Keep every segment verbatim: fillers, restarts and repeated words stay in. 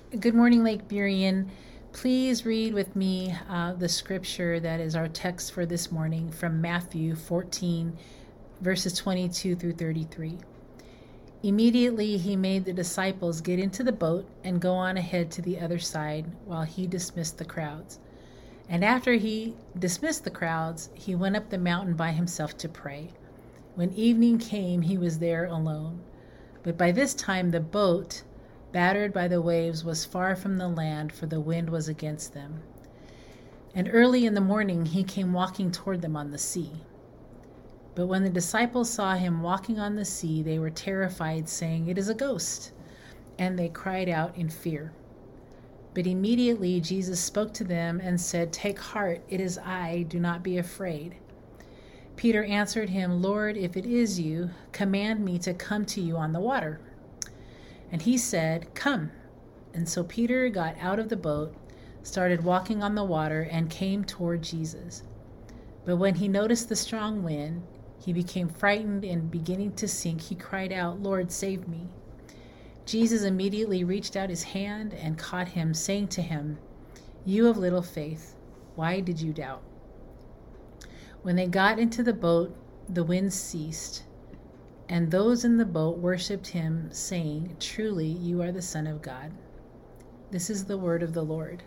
Good morning, Lake Burien. Please read with me uh, the scripture that is our text for this morning from Matthew fourteen, verses twenty-two through thirty-three. Immediately he made the disciples get into the boat and go on ahead to the other side while he dismissed the crowds. And after he dismissed the crowds, he went up the mountain by himself to pray. When evening came, he was there alone. But by this time the boat, battered by the waves, was far from the land, for the wind was against them. And early in the morning he came walking toward them on the sea. But when the disciples saw him walking on the sea, they were terrified, saying, "It is a ghost," and they cried out in fear. But immediately Jesus spoke to them and said, "Take heart, it is I, do not be afraid." Peter answered him, "Lord, if it is you, command me to come to you on the water." And he said, "Come." And so Peter got out of the boat, started walking on the water, and came toward Jesus. But when he noticed the strong wind, he became frightened, and beginning to sink, he cried out, "Lord, save me." Jesus immediately reached out his hand and caught him, saying to him, "You of little faith, why did you doubt?" When they got into the boat, the wind ceased, and those in the boat worshipped him, saying, "Truly, you are the Son of God." This is the word of the Lord.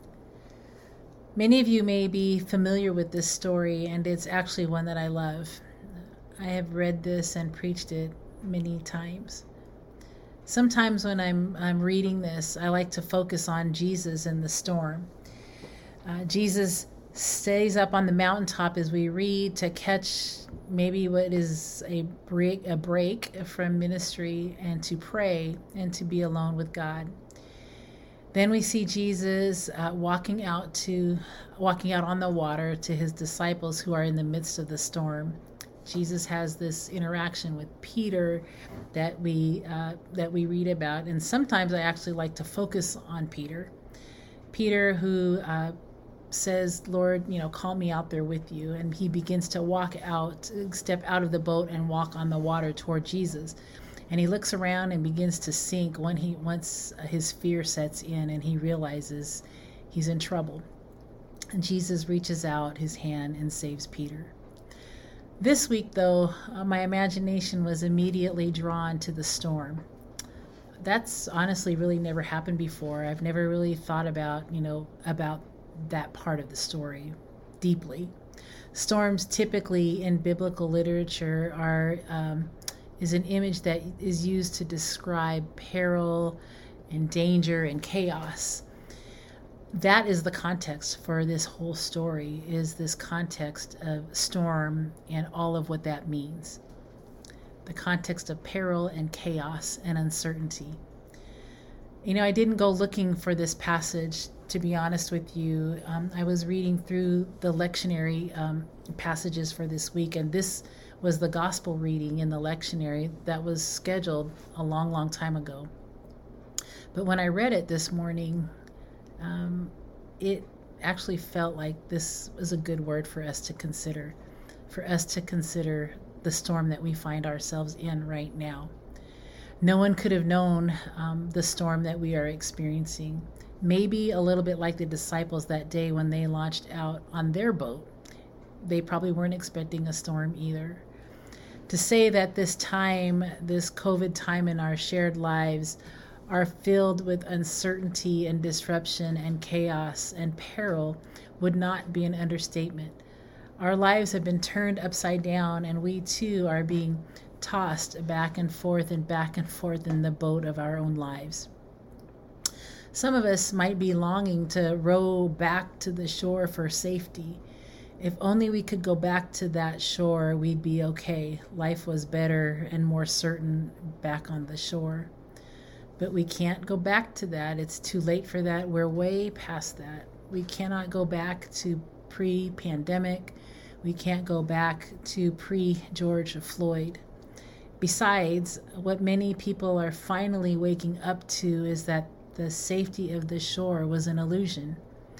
Many of you may be familiar with this story, and it's actually one that I love. I have read this and preached it many times. Sometimes when I'm, I'm reading this, I like to focus on Jesus in the storm. Uh, Jesus stays up on the mountaintop as we read to catch maybe what is a break, a break from ministry, and to pray and to be alone with God. Then we see Jesus uh, walking out to walking out on the water to his disciples who are in the midst of the storm. Jesus has this interaction with Peter that we uh, that we read about, and sometimes I actually like to focus on Peter. Peter who uh, says, "Lord, you know, call me out there with you," and he begins to walk out, step out of the boat and walk on the water toward Jesus. And he looks around and begins to sink when he once his fear sets in and he realizes he's in trouble. And Jesus reaches out his hand and saves Peter. This week, though, uh, my imagination was immediately drawn to the storm. That's honestly really never happened before. I've never really thought about, you know, about that part of the story deeply. Storms typically in biblical literature are um, is an image that is used to describe peril and danger and chaos. That is the context for this whole story, is this context of storm and all of what that means. The context of peril and chaos and uncertainty. You know, I didn't go looking for this passage, to be honest with you. Um, I was reading through the lectionary um, passages for this week, and this was the gospel reading in the lectionary that was scheduled a long, long time ago. But when I read it this morning, um, it actually felt like this was a good word for us to consider, for us to consider the storm that we find ourselves in right now. No one could have known um, the storm that we are experiencing. Maybe a little bit like the disciples that day when they launched out on their boat. They probably weren't expecting a storm either. To say that this time, this COVID time in our shared lives, are filled with uncertainty and disruption and chaos and peril would not be an understatement. Our lives have been turned upside down, and we too are being tossed back and forth and back and forth in the boat of our own lives. Some of us might be longing to row back to the shore for safety. If only we could go back to that shore, we'd be okay. Life was better and more certain back on the shore. But we can't go back to that. It's too late for that. We're way past that. We cannot go back to pre-pandemic. We can't go back to pre-George Floyd. Besides, what many people are finally waking up to is that the safety of the shore was an illusion.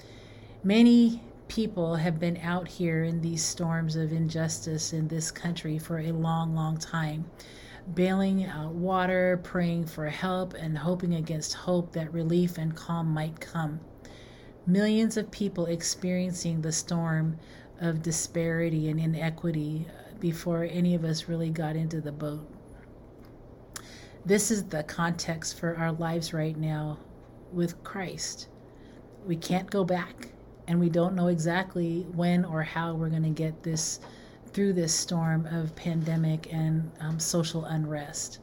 Many people have been out here in these storms of injustice in this country for a long, long time. bailing out water, praying for help, and hoping against hope that relief and calm might come. Millions of people experiencing the storm of disparity and inequity before any of us really got into the boat. This is the context for our lives right now with Christ. We can't go back, and we don't know exactly when or how we're going to get this through this storm of pandemic and um, social unrest.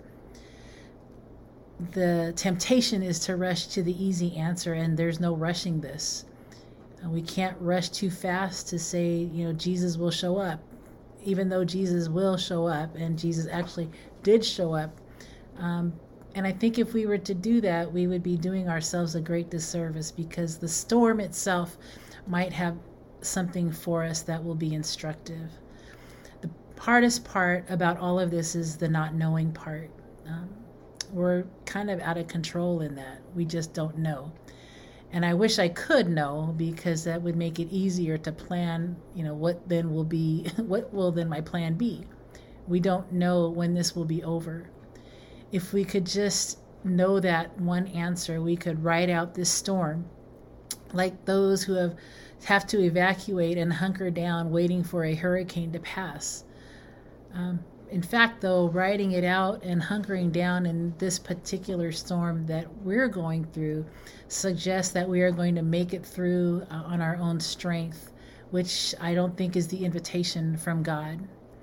The temptation is to rush to the easy answer, and there's no rushing this. Uh, we can't rush too fast to say, you know, Jesus will show up, even though Jesus will show up, and Jesus actually did show up. Um, and I think if we were to do that, we would be doing ourselves a great disservice, because the storm itself might have something for us that will be instructive. The hardest part about all of this is the not knowing part. Um, we're kind of out of control in that. We just don't know. And I wish I could know, because that would make it easier to plan, you know, what then will be, what will then my plan be? We don't know when this will be over. If we could just know that one answer, we could ride out this storm like those who have have to evacuate and hunker down waiting for a hurricane to pass. Um, in fact, though, riding it out and hunkering down in this particular storm that we're going through suggests that we are going to make it through uh, on our own strength, which I don't think is the invitation from God.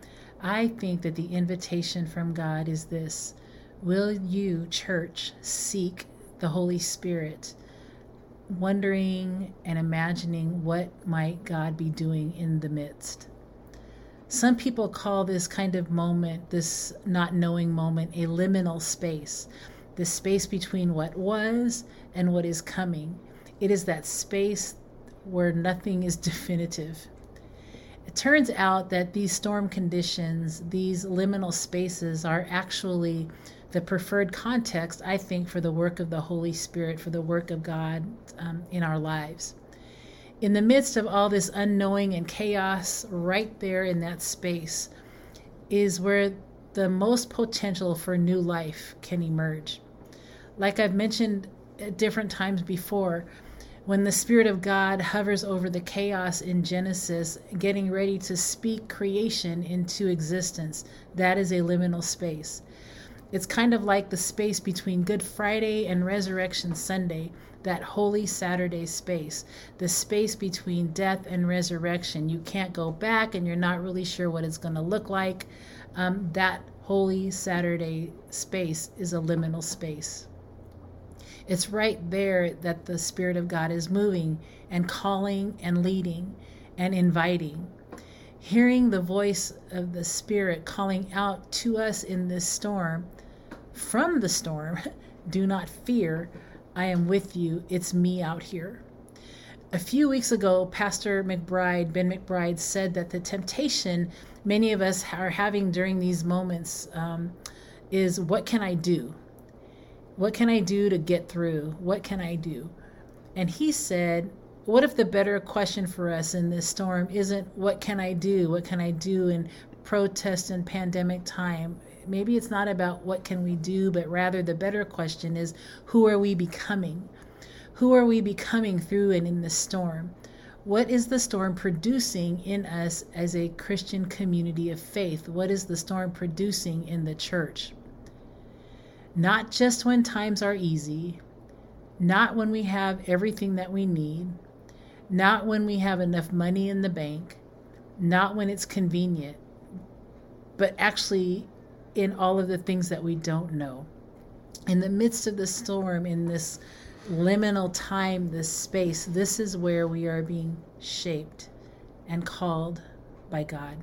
I think that the invitation from God is this: will you, church, seek the Holy Spirit, wondering and imagining what might God be doing in the midst? Some people call this kind of moment, this not knowing moment, a liminal space, the space between what was and what is coming. It is that space where nothing is definitive. It turns out that these storm conditions, these liminal spaces, are actually the preferred context, I think, for the work of the Holy Spirit, for the work of God um, in our lives. In the midst of all this unknowing and chaos, right there in that space is where the most potential for new life can emerge. Like I've mentioned at different times before, when the Spirit of God hovers over the chaos in Genesis, getting ready to speak creation into existence, that is a liminal space. It's kind of like the space between Good Friday and Resurrection Sunday, that Holy Saturday space, the space between death and resurrection. You can't go back and you're not really sure what it's going to look like. Um, that Holy Saturday space is a liminal space. It's right there that the Spirit of God is moving and calling and leading and inviting. Hearing the voice of the Spirit calling out to us in this storm, from the storm, do not fear, I am with you, it's me out here. A few weeks ago, Pastor McBride, Ben McBride, said that the temptation many of us are having during these moments um, is, what can I do? What can I do to get through? What can I do? And he said, what if the better question for us in this storm isn't what can I do? What can I do in protest and pandemic time? Maybe it's not about what can we do, but rather the better question is, who are we becoming? Who are we becoming through and in the storm? What is the storm producing in us as a Christian community of faith? What is the storm producing in the church? Not just when times are easy, not when we have everything that we need, not when we have enough money in the bank, not when it's convenient, but actually in all of the things that we don't know. In the midst of the storm, in this liminal time, this space, this is where we are being shaped and called by God.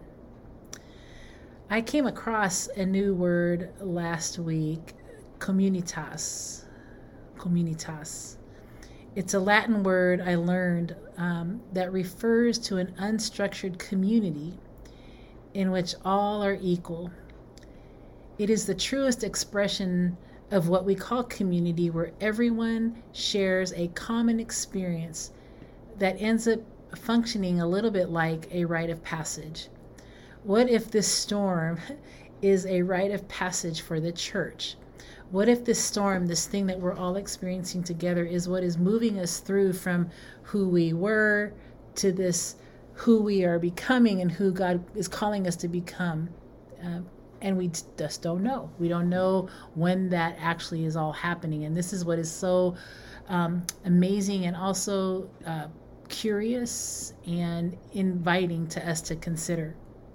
I came across a new word last week, communitas. Communitas. It's a Latin word I learned um, that refers to an unstructured community in which all are equal. It is the truest expression of what we call community, where everyone shares a common experience that ends up functioning a little bit like a rite of passage. What if this storm is a rite of passage for the church? What if this storm, this thing that we're all experiencing together, is what is moving us through from who we were to this who we are becoming and who God is calling us to become? Um, and we just don't know. We don't know when that actually is all happening. And this is what is so um, amazing and also uh, curious and inviting to us to consider.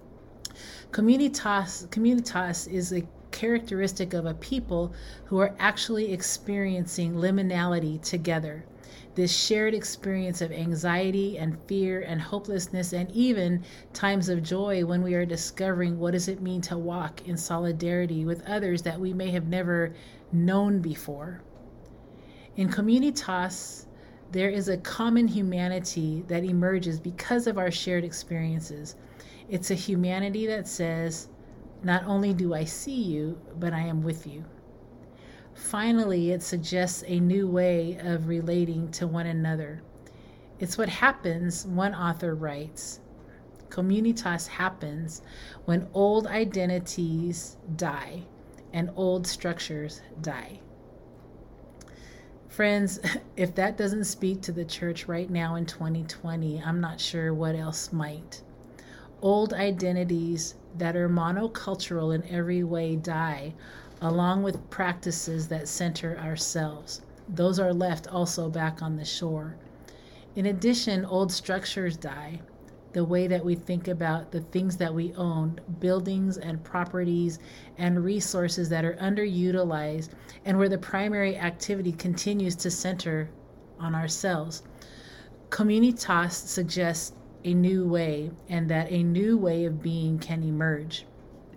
Communitas, communitas is a characteristic of a people who are actually experiencing liminality together. This shared experience of anxiety and fear and hopelessness, and even times of joy when we are discovering what does it mean to walk in solidarity with others that we may have never known before. In communitas, there is a common humanity that emerges because of our shared experiences. It's a humanity that says, not only do I see you, but I am with you. Finally, it suggests a new way of relating to one another. It's what happens, one author writes. Communitas happens when old identities die and old structures die. Friends, if that doesn't speak to the church right now in twenty twenty, I'm not sure what else might. Old identities that are monocultural in every way die, along with practices that center ourselves. Those are left also back on the shore. In addition, old structures die. The way that we think about the things that we own, buildings and properties and resources that are underutilized, and where the primary activity continues to center on ourselves. Communitas suggests a new way, and that a new way of being can emerge.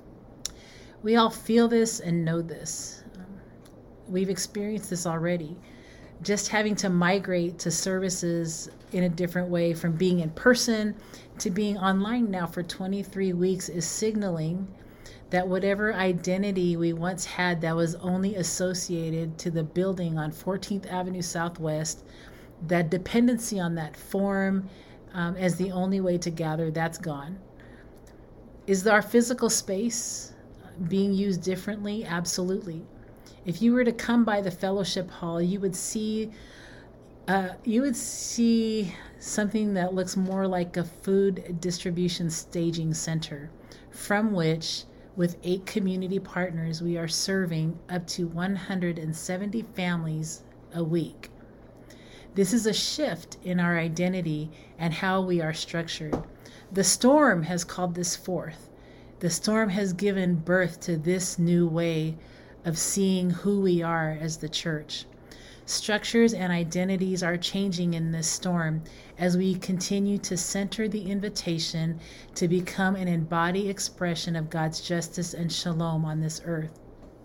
We all feel this and know this. Um, we've experienced this already. Just having to migrate to services in a different way, from being in person to being online now for twenty-three weeks, is signaling that whatever identity we once had that was only associated to the building on fourteenth Avenue Southwest, that dependency on that form um, as the only way to gather, that's gone. Is our physical space being used differently? Absolutely. If you were to come by the fellowship hall, you would see uh, you would see something that looks more like a food distribution staging center, from which, with eight community partners, we are serving up to one hundred seventy families a week. This is a shift in our identity and how we are structured. The storm has called this forth. The storm has given birth to this new way of seeing who we are as the church. Structures and identities are changing in this storm as we continue to center the invitation to become an embodied expression of God's justice and shalom on this earth.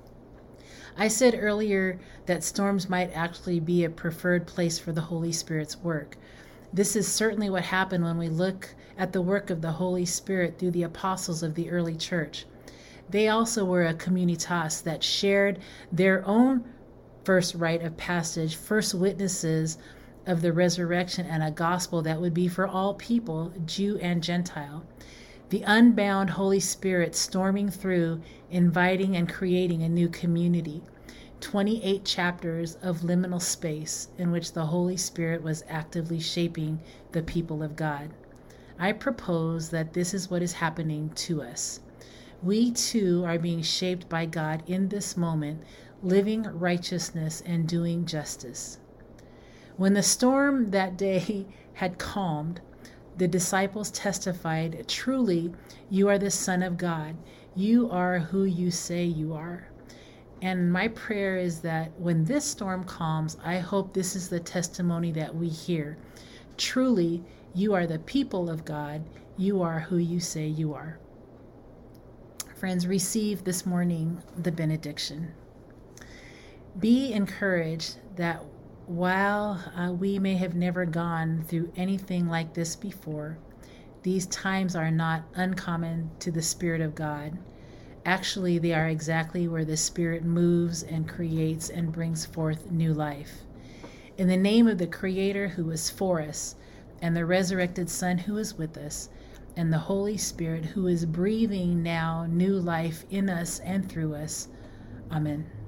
I said earlier that storms might actually be a preferred place for the Holy Spirit's work. This is certainly what happened when we look at the work of the Holy Spirit through the apostles of the early church. They also were a communitas that shared their own first rite of passage, first witnesses of the resurrection, and a gospel that would be for all people, Jew and Gentile. The unbound Holy Spirit storming through, inviting and creating a new community. twenty-eight chapters of liminal space in which the Holy Spirit was actively shaping the people of God. I propose that this is what is happening to us. We too are being shaped by God in this moment, living righteousness and doing justice. When the storm that day had calmed, the disciples testified, "Truly, you are the Son of God. You are who you say you are." And my prayer is that when this storm calms, I hope this is the testimony that we hear. Truly, you are the people of God. You are who you say you are. Friends, receive this morning the benediction. Be encouraged that while uh, we may have never gone through anything like this before, these times are not uncommon to the Spirit of God. Actually, they are exactly where the Spirit moves and creates and brings forth new life. In the name of the Creator who is for us and the resurrected Son who is with us, and the Holy Spirit, who is breathing now new life in us and through us. Amen.